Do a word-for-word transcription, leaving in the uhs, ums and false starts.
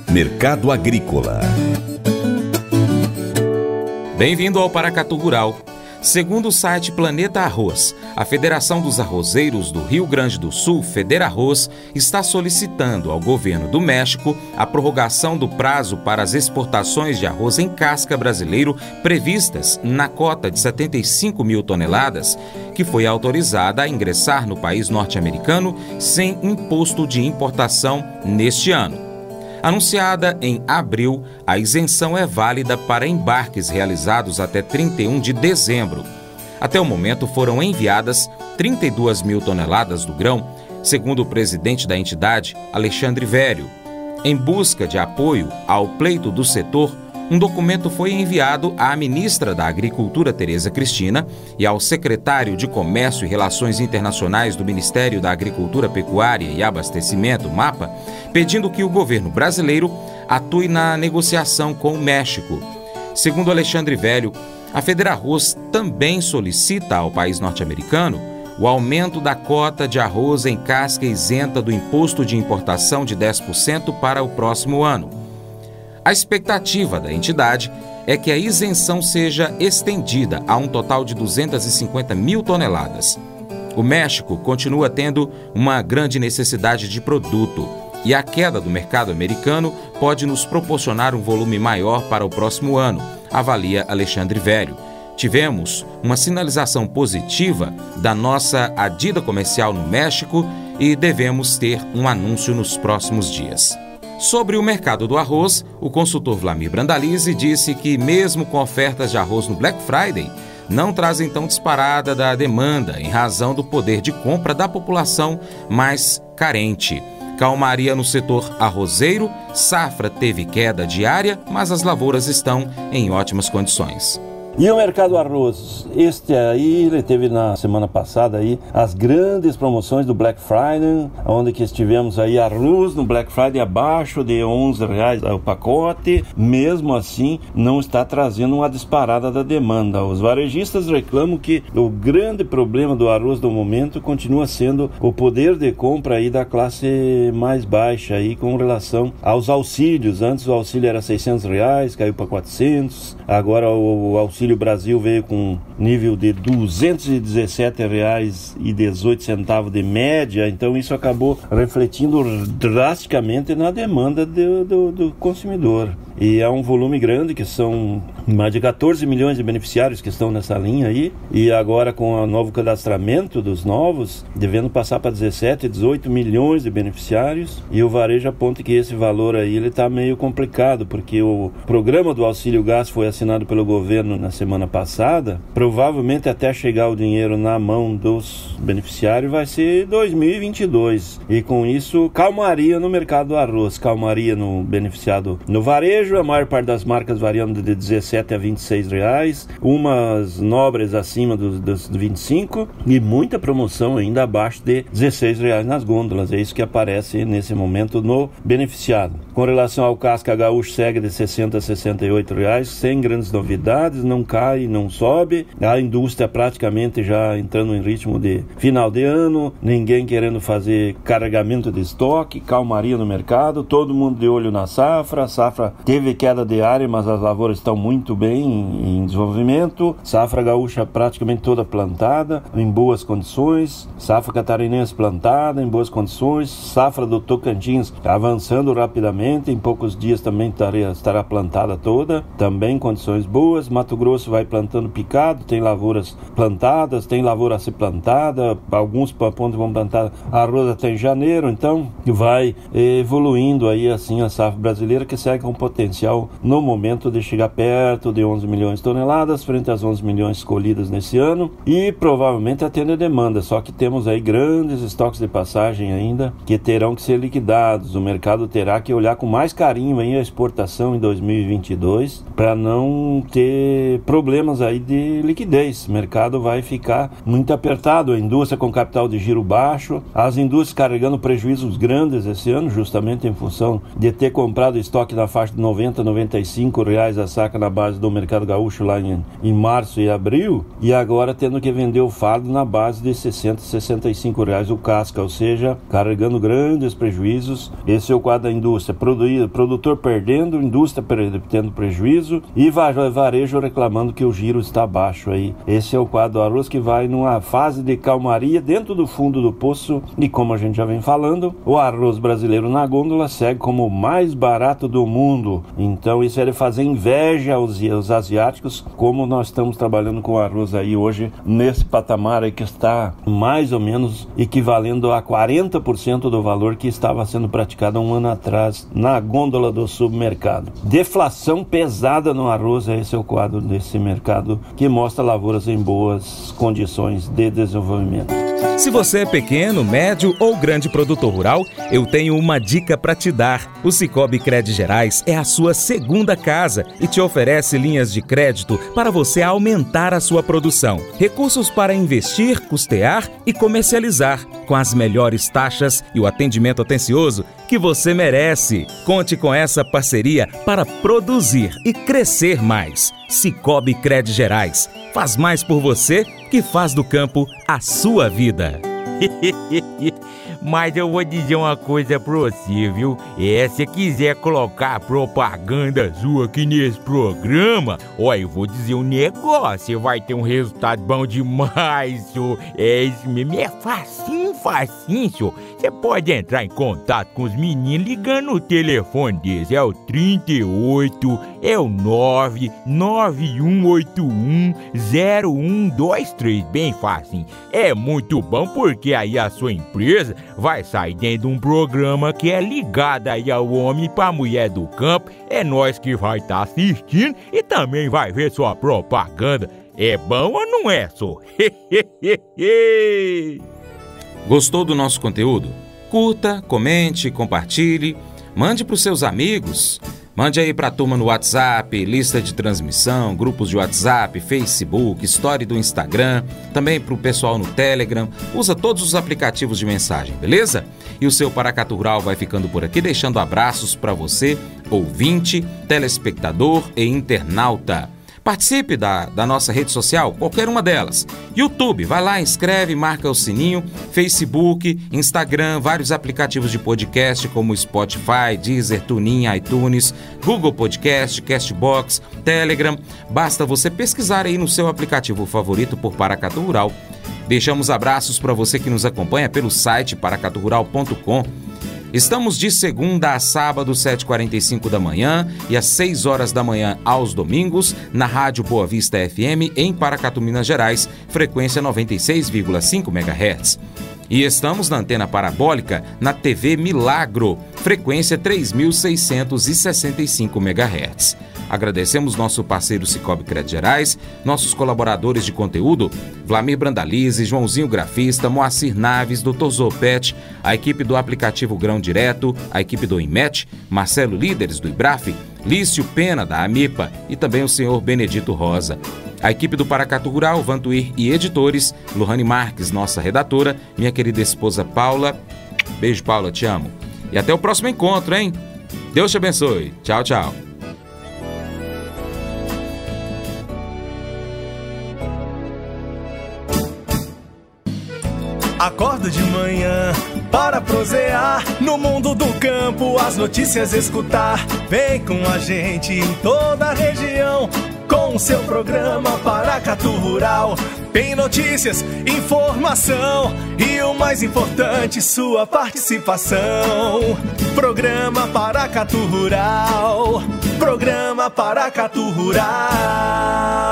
Mercado Agrícola. Bem-vindo ao Paracatu Rural. Segundo o site Planeta Arroz, a Federação dos Arrozeiros do Rio Grande do Sul, Federarroz, está solicitando ao governo do México a prorrogação do prazo para as exportações de arroz em casca brasileiro previstas na cota de setenta e cinco mil toneladas, que foi autorizada a ingressar no país norte-americano sem imposto de importação neste ano. Anunciada em abril, a isenção é válida para embarques realizados até trinta e um de dezembro. Até o momento foram enviadas trinta e duas mil toneladas do grão, segundo o presidente da entidade, Alexandre Vério. Em busca de apoio ao pleito do setor, um documento foi enviado à ministra da Agricultura, Tereza Cristina, e ao secretário de Comércio e Relações Internacionais do Ministério da Agricultura, Pecuária e Abastecimento, MAPA, pedindo que o governo brasileiro atue na negociação com o México. Segundo Alexandre Vério, a Federarroz também solicita ao país norte-americano o aumento da cota de arroz em casca isenta do imposto de importação de dez por cento para o próximo ano. A expectativa da entidade é que a isenção seja estendida a um total de duzentas e cinquenta mil toneladas. O México continua tendo uma grande necessidade de produto e a queda do mercado americano pode nos proporcionar um volume maior para o próximo ano, avalia Alexandre Vério. Tivemos uma sinalização positiva da nossa adida comercial no México e devemos ter um anúncio nos próximos dias. Sobre o mercado do arroz, o consultor Vlamir Brandalize disse que, mesmo com ofertas de arroz no Black Friday, não trazem tão disparada da demanda em razão do poder de compra da população mais carente. Calmaria no setor arrozeiro, safra teve queda diária, mas as lavouras estão em ótimas condições. E o mercado arroz, este aí, ele teve na semana passada aí as grandes promoções do Black Friday, onde que estivemos aí arroz no Black Friday abaixo de onze reais o pacote. Mesmo assim, não está trazendo uma disparada da demanda. Os varejistas reclamam que o grande problema do arroz do momento continua sendo o poder de compra aí da classe mais baixa aí com relação aos auxílios. Antes o auxílio era seiscentos reais, caiu para quatrocentos, agora o auxílio O Brasil veio com nível de duzentos e dezessete reais e dezoito centavos de média, então isso acabou refletindo drasticamente na demanda do, do, do consumidor. E é um volume grande, que são mais de quatorze milhões de beneficiários que estão nessa linha aí, e agora com o novo cadastramento dos novos, devendo passar para dezessete, dezoito milhões de beneficiários, e o varejo aponta que esse valor aí está meio complicado, porque o programa do Auxílio Gás foi assinado pelo governo na semana passada, provavelmente até chegar o dinheiro na mão dos beneficiários vai ser dois mil e vinte e dois, e com isso calmaria no mercado do arroz, calmaria no beneficiado no varejo, a maior parte das marcas variando de dezessete a vinte e seis reais, umas nobres acima dos, dos vinte e cinco e muita promoção ainda abaixo de dezesseis reais nas gôndolas. É isso que aparece nesse momento no beneficiado. Com relação ao casca gaúcho, segue de sessenta a sessenta e oito reais, sem grandes novidades, não cai, não sobe. A indústria praticamente já entrando em ritmo de final de ano, ninguém querendo fazer carregamento de estoque, calmaria no mercado, todo mundo de olho na safra. A safra teve queda de área, mas as lavouras estão muito bem em, em desenvolvimento. Safra gaúcha praticamente toda plantada, em boas condições. Safra catarinense plantada, em boas condições. Safra do Tocantins avançando rapidamente, em poucos dias também estará, estará plantada toda, também em condições boas. Mato Grosso vai plantando picado, tem lavouras plantadas, tem lavoura a ser plantada, alguns pontos vão plantar arroz até em janeiro, então vai evoluindo aí assim a safra brasileira, que segue com potencial no momento de chegar perto de onze milhões de toneladas, frente às onze milhões escolhidas nesse ano, e provavelmente atende a demanda, só que temos aí grandes estoques de passagem ainda que terão que ser liquidados. O mercado terá que olhar com mais carinho aí a exportação em dois mil e vinte e dois para não ter problemas aí de liquidez. O mercado vai ficar muito apertado, a indústria com capital de giro baixo, as indústrias carregando prejuízos grandes esse ano, justamente em função de ter comprado estoque na faixa de noventa, noventa e cinco reais a saca na base do mercado gaúcho lá em, em março e abril, e agora tendo que vender o fardo na base de sessenta, sessenta e cinco reais o casca, ou seja, carregando grandes prejuízos. Esse é o quadro da indústria, Produ- produtor perdendo, indústria tendo prejuízo e varejo reclamando que o giro está baixo aí. Esse é o quadro do arroz que vai numa fase de calmaria dentro do fundo do poço, e como a gente já vem falando, o arroz brasileiro na gôndola segue como o mais barato do mundo. Então isso é de fazer inveja aos, aos asiáticos, como nós estamos trabalhando com o arroz aí hoje nesse patamar aí que está mais ou menos equivalendo a quarenta por cento do valor que estava sendo praticado um ano atrás na gôndola do supermercado. Deflação pesada no arroz, esse é o quadro desse mercado que mostra lavouras em boas condições de desenvolvimento. Se você é pequeno, médio ou grande produtor rural, eu tenho uma dica para te dar. O Sicoob Cred Gerais é a sua segunda casa e te oferece linhas de crédito para você aumentar a sua produção. Recursos para investir, custear e comercializar, com as melhores taxas e o atendimento atencioso que você merece. Conte com essa parceria para produzir e crescer mais. Sicoob Cred Gerais. Faz mais por você que faz do campo a sua vida. Mas eu vou dizer uma coisa pra você, viu? É, se quiser colocar propaganda sua aqui nesse programa, ó, eu vou dizer um negócio, você vai ter um resultado bom demais, senhor. É isso mesmo, é facinho, facinho, senhor. Você pode entrar em contato com os meninos ligando no telefone deles, é o trinta e oito, é o nove nove um oito um zero um dois três, bem facinho. É muito bom porque aí a sua empresa vai sair dentro de um programa que é ligado aí ao homem e pra mulher do campo. É nós que vai estar tá assistindo e também vai ver sua propaganda. É bom ou não é, só? Gostou do nosso conteúdo? Curta, comente, compartilhe, mande para os seus amigos. Mande aí para a turma no WhatsApp, lista de transmissão, grupos de WhatsApp, Facebook, story do Instagram, também para o pessoal no Telegram. Usa todos os aplicativos de mensagem, beleza? E o seu Paracatu Rural vai ficando por aqui, deixando abraços para você, ouvinte, telespectador e internauta. Participe da, da nossa rede social, qualquer uma delas. YouTube, vai lá, inscreve, marca o sininho. Facebook, Instagram, vários aplicativos de podcast como Spotify, Deezer, TuneIn, iTunes, Google Podcast, Castbox, Telegram. Basta você pesquisar aí no seu aplicativo favorito por Paracatu Rural. Deixamos abraços para você que nos acompanha pelo site paracatu rural ponto com. Estamos de segunda a sábado, sete e quarenta e cinco da manhã e às seis horas da manhã aos domingos, na Rádio Boa Vista F M, em Paracatu, Minas Gerais, frequência noventa e seis vírgula cinco megahertz. E estamos na antena parabólica na T V Milagro, frequência três mil seiscentos e sessenta e cinco megahertz. Agradecemos nosso parceiro Sicoob Cred Gerais, nossos colaboradores de conteúdo, Vlamir Brandalize, Joãozinho Grafista, Moacir Naves, doutor Zopete, a equipe do aplicativo Grão Direto, a equipe do IMET, Marcelo Líderes do IBRAF, Lício Pena da AMIPA e também o senhor Benedito Rosa. A equipe do Paracatu Rural, Vantuir e editores, Lohane Marques, nossa redatora, minha querida esposa Paula. Beijo, Paula, te amo. E até o próximo encontro, hein? Deus te abençoe. Tchau, tchau. Acordo de manhã para prosear no mundo do campo, as notícias escutar. Vem com a gente em toda a região com o seu programa Paracatu Rural. Tem notícias, informação e o mais importante, sua participação. Programa Paracatu Rural. Programa Paracatu Rural.